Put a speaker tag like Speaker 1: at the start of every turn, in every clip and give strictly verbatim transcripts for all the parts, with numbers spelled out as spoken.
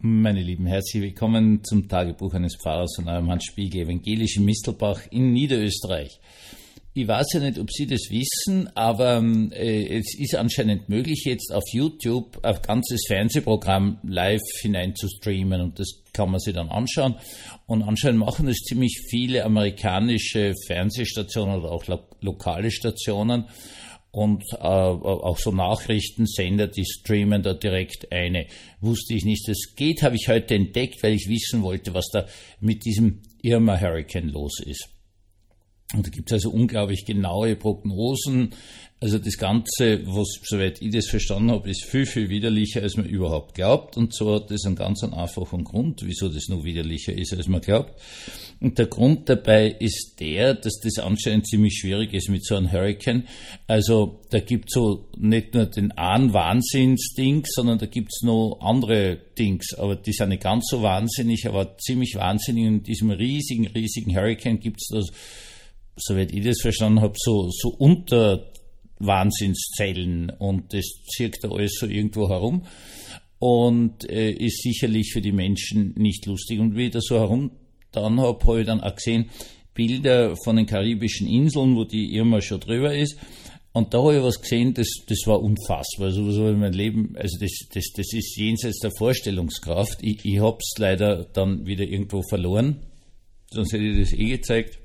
Speaker 1: Meine Lieben, herzlich willkommen zum Tagebuch eines Pfarrers von eurem Hans Spiegel, evangelisch in Mistelbach in Niederösterreich. Ich weiß ja nicht, ob Sie das wissen, aber äh, es ist anscheinend möglich, jetzt auf YouTube ein ganzes Fernsehprogramm live hinein zu streamen und das kann man sich dann anschauen. Und anscheinend machen das ziemlich viele amerikanische Fernsehstationen oder auch lo- lokale Stationen. Und äh, auch so Nachrichtensender, die streamen da direkt eine. Wusste ich nicht, das geht, habe ich heute entdeckt, weil ich wissen wollte, was da mit diesem Irma-Hurricane los ist. Und da gibt es also unglaublich genaue Prognosen. Also das Ganze, was, soweit ich das verstanden habe, ist viel, viel widerlicher, als man überhaupt glaubt. Und zwar hat das einen ganz einfachen Grund, wieso das noch widerlicher ist, als man glaubt. Und der Grund dabei ist der, dass das anscheinend ziemlich schwierig ist mit so einem Hurricane. Also da gibt's so nicht nur den einen Wahnsinnsdings, sondern da gibt's noch andere Dings. Aber die sind nicht ganz so wahnsinnig, aber ziemlich wahnsinnig. Und in diesem riesigen, riesigen Hurricane gibt's da, soweit ich das verstanden habe, so, so unter Wahnsinnszellen und das zirkt da alles so irgendwo herum und äh, ist sicherlich für die Menschen nicht lustig. Und wie ich da so herum dann habe, habe ich dann auch gesehen Bilder von den karibischen Inseln, wo die Irma schon drüber ist. Und da habe ich was gesehen, das, das war unfassbar. Also so in meinem Leben, also das, das, das ist jenseits der Vorstellungskraft. Ich, ich habe es leider dann wieder irgendwo verloren, sonst hätte ich das eh gezeigt.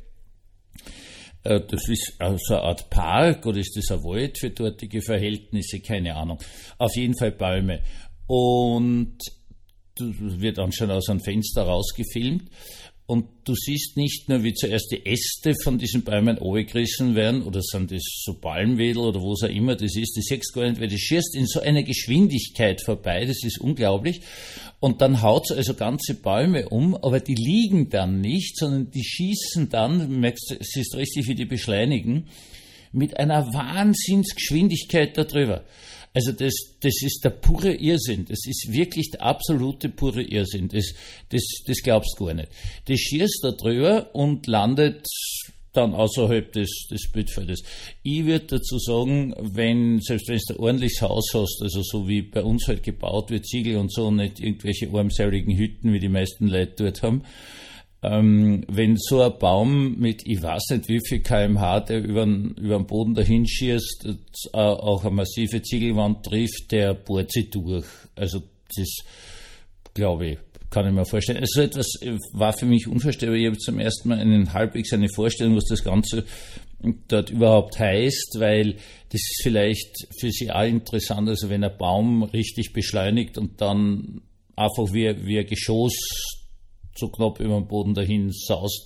Speaker 1: Das ist so eine Art Park oder ist das ein Wald für dortige Verhältnisse? Keine Ahnung. Auf jeden Fall Bäume. Und das wird anscheinend aus einem Fenster rausgefilmt. Und du siehst nicht nur, wie zuerst die Äste von diesen Bäumen runtergerissen werden, oder sind das so Palmwedel oder was auch immer das ist, du siehst gar nicht, weil das schießt in so einer Geschwindigkeit vorbei, das ist unglaublich. Und dann haut es also ganze Bäume um, aber die liegen dann nicht, sondern die schießen dann, du merkst, es ist richtig, wie die beschleunigen, mit einer Wahnsinnsgeschwindigkeit da drüber. Also das, das ist der pure Irrsinn. Das ist wirklich der absolute pure Irrsinn. Das, das, das glaubst du gar nicht. Das schießt da drüber und landet dann außerhalb des, des Bildfeldes. Ich würde dazu sagen, wenn, selbst wenn du ein ordentliches Haus hast, also so wie bei uns halt gebaut wird, Ziegel und so, nicht irgendwelche armseligen Hütten, wie die meisten Leute dort haben, Ähm, wenn so ein Baum mit, ich weiß nicht wie viel Kilometer pro Stunde, der über den, über den Boden dahin schießt, äh, auch eine massive Ziegelwand trifft, der bohrt sie durch. Also das, glaube ich, kann ich mir vorstellen. Also etwas war für mich unvorstellbar. Ich habe zum ersten Mal einen halbwegs eine Vorstellung, was das Ganze dort überhaupt heißt, weil das ist vielleicht für Sie auch interessant, also wenn ein Baum richtig beschleunigt und dann einfach wie, wie ein Geschoss so knapp über den Boden dahin saust.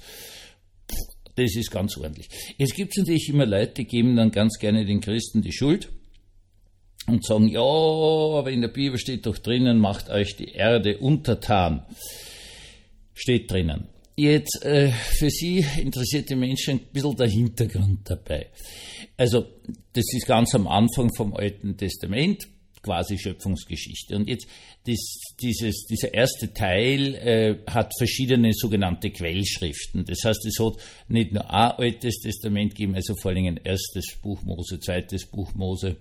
Speaker 1: Das ist ganz ordentlich. Jetzt gibt es natürlich immer Leute, die geben dann ganz gerne den Christen die Schuld und sagen, ja, aber in der Bibel steht doch drinnen, macht euch die Erde untertan. Steht drinnen. Jetzt äh, für Sie interessierte Menschen ein bisschen der Hintergrund dabei. Also das ist ganz am Anfang vom Alten Testament, quasi Schöpfungsgeschichte. Und jetzt das, dieses, dieser erste Teil äh, hat verschiedene sogenannte Quellschriften. Das heißt, es hat nicht nur ein Altes Testament gegeben, also vor allem ein erstes Buch Mose, zweites Buch Mose,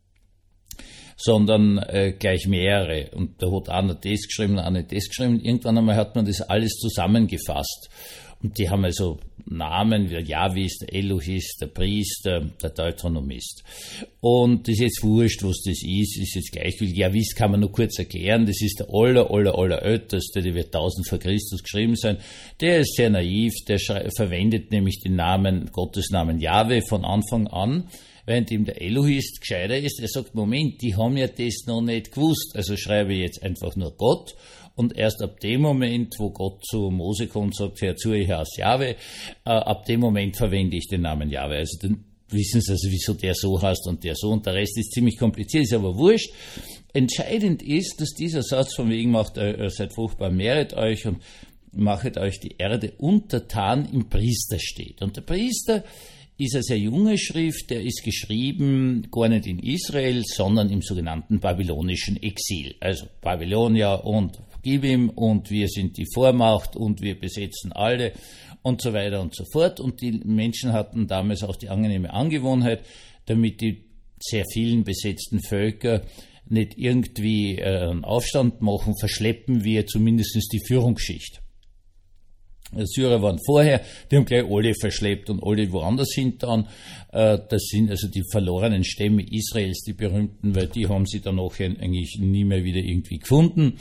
Speaker 1: sondern äh, gleich mehrere. Und da hat einer das geschrieben, einer das geschrieben. Irgendwann einmal hat man das alles zusammengefasst. Und die haben also Namen wie der Jahwist, der Elohist, der Priester, der Deuteronomist. Und das ist jetzt wurscht, was das ist, ist jetzt gleichgültig. Jahwist kann man nur kurz erklären, das ist der aller, aller, aller älteste, der wird tausend vor Christus geschrieben sein. Der ist sehr naiv, der schrei- verwendet nämlich den Namen, Gottes Namen Jahwe von Anfang an, während ihm der Elohist gescheiter ist. Er sagt, Moment, die haben ja das noch nicht gewusst, also schreibe ich jetzt einfach nur Gott. Und erst ab dem Moment, wo Gott zu Mose kommt und sagt, hör zu, ich heiße Jahwe, äh, ab dem Moment verwende ich den Namen Jahwe. Also dann wissen Sie also, wieso der so heißt und der so. Und der Rest ist ziemlich kompliziert, ist aber wurscht. Entscheidend ist, dass dieser Satz von wegen macht, äh, seid fruchtbar, mehret euch und machet euch die Erde untertan im Priester steht. Und der Priester ist eine sehr junge Schrift, der ist geschrieben gar nicht in Israel, sondern im sogenannten babylonischen Exil. Also Babylonier und gib ihm und wir sind die Vormacht und wir besetzen alle und so weiter und so fort. Und die Menschen hatten damals auch die angenehme Angewohnheit, damit die sehr vielen besetzten Völker nicht irgendwie äh, einen Aufstand machen, verschleppen wir zumindest die Führungsschicht. Die Syrer waren vorher, die haben gleich alle verschleppt und alle woanders sind dann. Äh, das sind also die verlorenen Stämme Israels, die berühmten, weil die haben sie dann auch eigentlich nie mehr wieder irgendwie gefunden.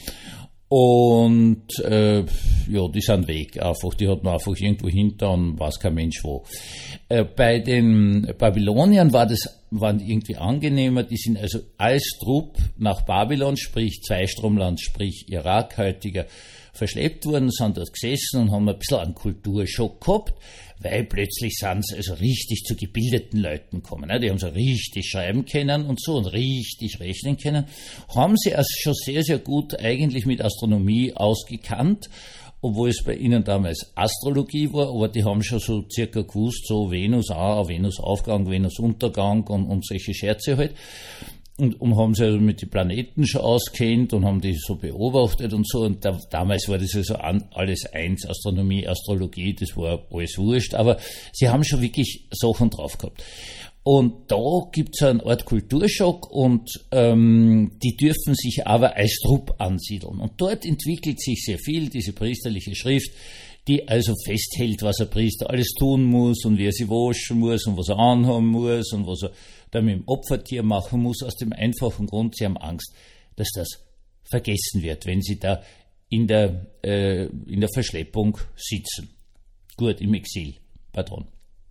Speaker 1: Und äh, ja, die sind weg einfach, die hat man einfach irgendwo hinter und weiß kein Mensch wo. Äh, bei den Babyloniern war das, waren die irgendwie angenehmer, die sind also als Trupp nach Babylon, sprich Zweistromland, sprich Irak, heutiger, verschleppt worden, sind dort gesessen und haben ein bisschen einen Kulturschock gehabt, weil plötzlich sind sie also richtig zu gebildeten Leuten gekommen. Die haben so richtig schreiben können und so und richtig rechnen können. Haben sie also schon sehr, sehr gut eigentlich mit Astronomie ausgekannt, obwohl es bei ihnen damals Astrologie war, aber die haben schon so circa gewusst, so Venus auch, Venusaufgang, Venusuntergang und, und solche Scherze halt. Und, und haben sich also mit den Planeten schon auskennt und haben die so beobachtet und so. Und da, damals war das also an, alles eins, Astronomie, Astrologie, das war alles wurscht. Aber sie haben schon wirklich Sachen drauf gehabt. Und da gibt's eine Art Kulturschock und ähm, die dürfen sich aber als Trupp ansiedeln. Und dort entwickelt sich sehr viel, diese priesterliche Schrift, die also festhält, was ein Priester alles tun muss und wie er sie waschen muss und was er anhaben muss und was er da mit dem Opfertier machen muss, aus dem einfachen Grund, sie haben Angst, dass das vergessen wird, wenn sie da in der, äh, in der Verschleppung sitzen. Gut, im Exil, pardon.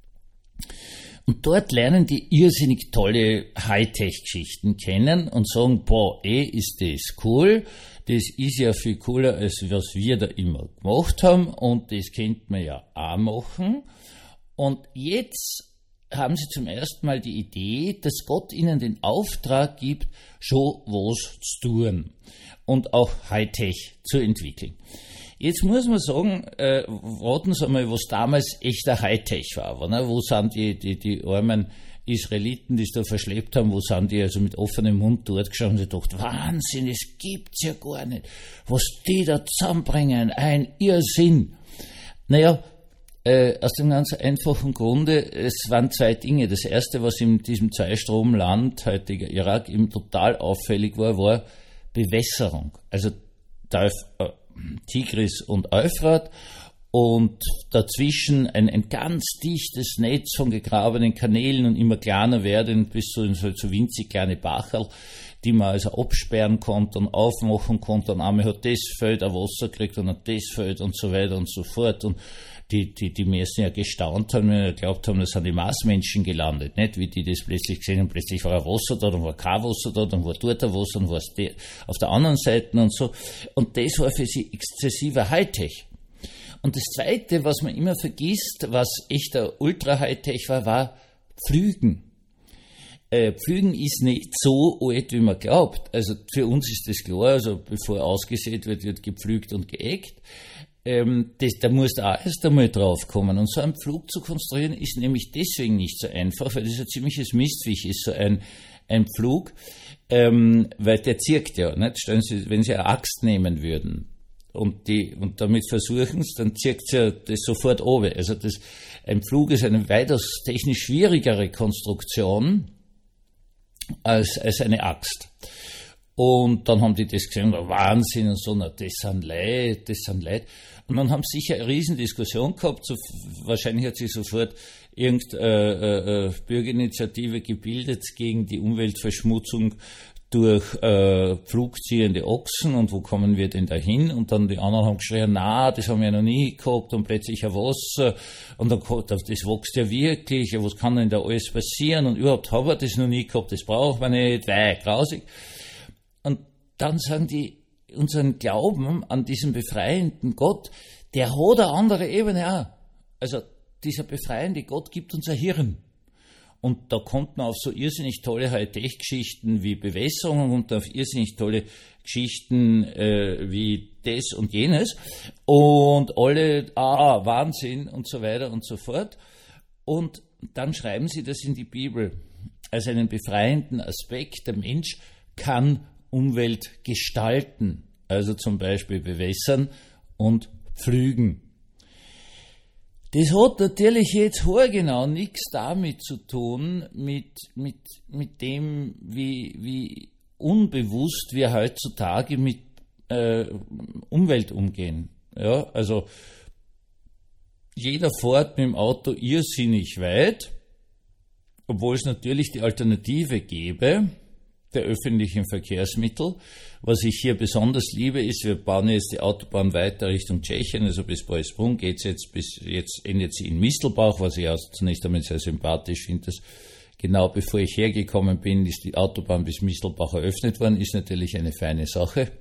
Speaker 1: Und dort lernen die irrsinnig tolle Hightech-Geschichten kennen und sagen, boah, eh ist das cool, das ist ja viel cooler, als was wir da immer gemacht haben und das könnte man ja auch machen. Und jetzt haben sie zum ersten Mal die Idee, dass Gott ihnen den Auftrag gibt, schon was zu tun und auch Hightech zu entwickeln. Jetzt muss man sagen, äh, raten Sie mal, was damals echter Hightech war. Ne? Wo sind die, die, die armen Israeliten, die es da verschleppt haben, wo sind die also mit offenem Mund dort geschaut und sie gedacht, Wahnsinn, das gibt's ja gar nicht. Was die da zusammenbringen, ein Irrsinn. Naja, Äh, aus dem ganz einfachen Grunde, es waren zwei Dinge. Das erste, was in diesem Zweistromland, heutiger Irak, eben total auffällig war, war Bewässerung. Also Teuf, äh, Tigris und Euphrat und dazwischen ein, ein ganz dichtes Netz von gegrabenen Kanälen und immer kleiner werdend bis zu so, so winzig kleine Bacherl, die man also absperren konnte und aufmachen konnte. Und einmal hat das Feld ein Wasser gekriegt und hat das Feld und so weiter und so fort. Und die, die, die meisten ja gestaunt haben, und geglaubt haben, das sind die Marsmenschen gelandet, nicht? Wie die das plötzlich gesehen haben, plötzlich war ein Wasser da, dann war kein Wasser da, dann war dort ein Wasser, dann war es auf der anderen Seite und so. Und das war für sie exzessiver Hightech. Und das Zweite, was man immer vergisst, was echter Ultra-Hightech war, war Pflügen. Äh, Pflügen ist nicht so alt, wie man glaubt. Also für uns ist das klar, also bevor ausgesät wird, wird gepflügt und geägt. Ähm, das, da muss da erst einmal drauf kommen. Und so einen Pflug zu konstruieren ist nämlich deswegen nicht so einfach, weil das ein ziemliches Mistviech ist, so ein, ein Pflug, ähm, weil der zirkt ja, nicht? Stellen Sie, wenn Sie eine Axt nehmen würden und die, und damit versuchen es, dann zirkt Sie ja das sofort oben. Also das, ein Pflug ist eine weitaus technisch schwierigere Konstruktion als, als eine Axt. Und dann haben die das gesehen, Wahnsinn und so, na, das sind Leid, das sind Leid. Und dann haben sie sicher eine Riesendiskussion gehabt, so, wahrscheinlich hat sich sofort irgendeine äh, äh, Bürgerinitiative gebildet gegen die Umweltverschmutzung durch äh, pflugziehende Ochsen und wo kommen wir denn da hin? Und dann die anderen haben geschrien, na, das haben wir noch nie gehabt und plötzlich ein Wasser und dann, das wächst ja wirklich, was kann denn da alles passieren und überhaupt haben wir das noch nie gehabt, das braucht man nicht, weil grausig. Und dann sagen die, unseren Glauben an diesen befreienden Gott, der hat eine andere Ebene auch. Also dieser befreiende Gott gibt uns ein Hirn. Und da kommt man auf so irrsinnig tolle Hightech-Geschichten wie Bewässerung und auf irrsinnig tolle Geschichten äh, wie das und jenes. Und alle, ah, Wahnsinn und so weiter und so fort. Und dann schreiben sie das in die Bibel als einen befreienden Aspekt. Der Mensch kann Umwelt gestalten, also zum Beispiel bewässern und pflügen. Das hat natürlich jetzt haargenau nichts damit zu tun, mit, mit, mit dem, wie, wie unbewusst wir heutzutage mit äh, Umwelt umgehen. Ja, also jeder fährt mit dem Auto irrsinnig weit, obwohl es natürlich die Alternative gäbe, der öffentlichen Verkehrsmittel. Was ich hier besonders liebe, ist, wir bauen jetzt die Autobahn weiter Richtung Tschechien, also bis Balsbrunn geht es jetzt, bis jetzt endet sie in Mistelbach, was ich auch zunächst einmal sehr sympathisch finde. Dass genau bevor ich hergekommen bin, ist die Autobahn bis Mistelbach eröffnet worden, ist natürlich eine feine Sache.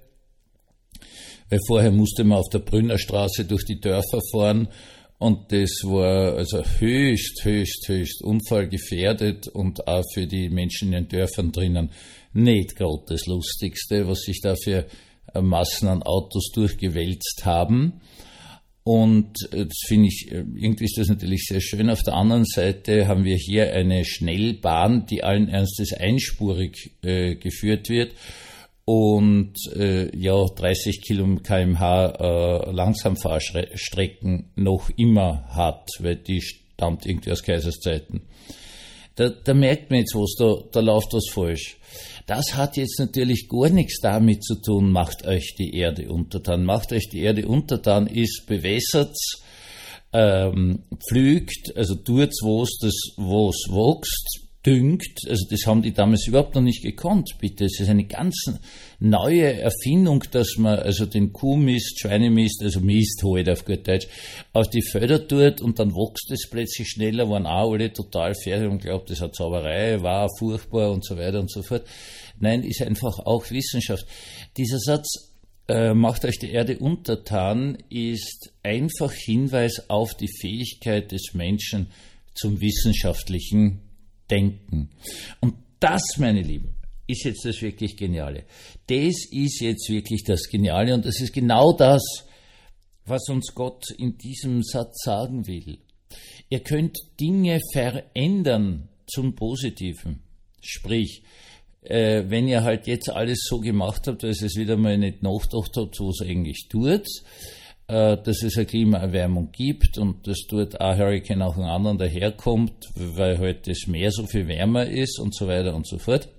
Speaker 1: Weil vorher musste man auf der Brünner Straße durch die Dörfer fahren, und das war also höchst, höchst, höchst unfallgefährdet und auch für die Menschen in den Dörfern drinnen nicht gerade das Lustigste, was sich da für Massen an Autos durchgewälzt haben. Und das finde ich, irgendwie ist das natürlich sehr schön. Auf der anderen Seite haben wir hier eine Schnellbahn, die allen Ernstes einspurig äh, geführt wird und äh, ja dreißig Kilometer pro Stunde äh, Langsamfahrstrecken noch immer hat, weil die stammt irgendwie aus Kaiserszeiten. Da, da merkt man jetzt was, da, da läuft was falsch. Das hat jetzt natürlich gar nichts damit zu tun, macht euch die Erde untertan. Macht euch die Erde untertan ist, bewässert's, ähm, pflügt, also tut's, wo's das, wo's wächst, düngt, also das haben die damals überhaupt noch nicht gekonnt, bitte. Es ist eine ganz neue Erfindung, dass man also den Kuhmist, Schweinemist, also Mist halt auf gut Deutsch, auf die Felder tut und dann wächst es plötzlich schneller, waren auch alle total fertig und glaubt, das hat Zauberei, war furchtbar und so weiter und so fort. Nein, ist einfach auch Wissenschaft. Dieser Satz, äh, macht euch die Erde untertan, ist einfach Hinweis auf die Fähigkeit des Menschen zum wissenschaftlichen Denken. Und das, meine Lieben, ist jetzt das wirklich Geniale. Das ist jetzt wirklich das Geniale und das ist genau das, was uns Gott in diesem Satz sagen will. Ihr könnt Dinge verändern zum Positiven. Sprich, äh, wenn ihr halt jetzt alles so gemacht habt, dass ihr es wieder mal nicht nachgedacht habt, was ihr eigentlich tut, dass es eine Klimaerwärmung gibt und dass dort ein Hurricane auch einen anderen daherkommt, weil halt das Meer so viel wärmer ist und so weiter und so fort.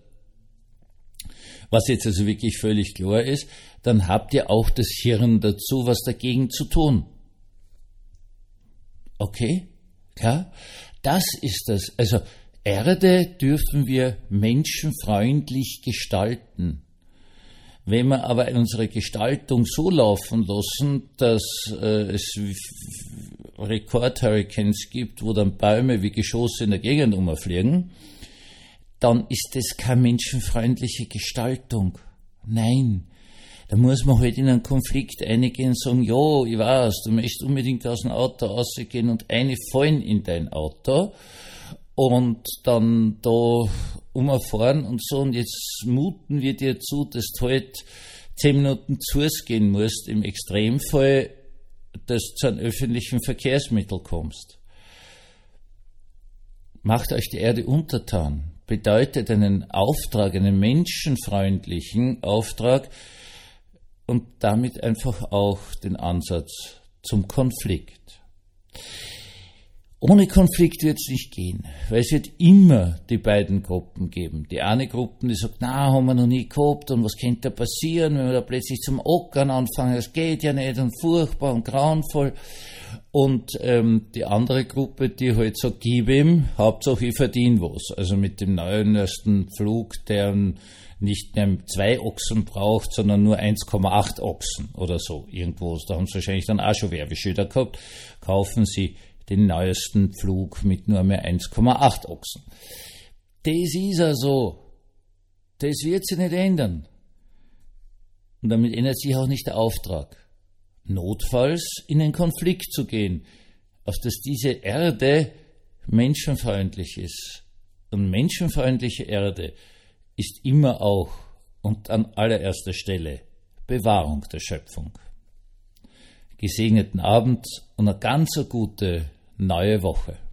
Speaker 1: Was jetzt also wirklich völlig klar ist, dann habt ihr auch das Hirn dazu, was dagegen zu tun. Okay? Klar? Das ist das. Also Erde dürfen wir menschenfreundlich gestalten. Wenn wir aber unsere Gestaltung so laufen lassen, dass äh, es Rekordhurricanes gibt, wo dann Bäume wie Geschosse in der Gegend umfliegen, dann ist das keine menschenfreundliche Gestaltung. Nein, da muss man halt in einen Konflikt eingehen und sagen, ja, ich weiß, du möchtest unbedingt aus dem Auto rausgehen und eine fallen in dein Auto und dann da umfahren und so, und jetzt muten wir dir zu, dass du halt zehn Minuten zu Fuß gehen musst, im Extremfall, dass du zu einem öffentlichen Verkehrsmittel kommst. Macht euch die Erde untertan, bedeutet einen Auftrag, einen menschenfreundlichen Auftrag und damit einfach auch den Ansatz zum Konflikt. Ohne Konflikt wird es nicht gehen, weil es wird immer die beiden Gruppen geben. Die eine Gruppe, die sagt, na, haben wir noch nie gehabt und was könnte da passieren, wenn wir da plötzlich zum Ockern anfangen, das geht ja nicht und furchtbar und grauenvoll. Und ähm, die andere Gruppe, die halt sagt, gib ihm, Hauptsache ich verdiene was. Also mit dem neuesten Flug, der nicht mehr zwei Ochsen braucht, sondern nur eins Komma acht Ochsen oder so irgendwo. Da haben sie wahrscheinlich dann auch schon Werbeschilder gehabt. Kaufen Sie den neuesten Flug mit nur mehr eins Komma acht Ochsen. Das ist ja so. Das wird sich nicht ändern. Und damit ändert sich auch nicht der Auftrag. Notfalls in einen Konflikt zu gehen, auf dass diese Erde menschenfreundlich ist. Und menschenfreundliche Erde ist immer auch und an allererster Stelle Bewahrung der Schöpfung. Gesegneten Abend und eine ganz gute neue Woche.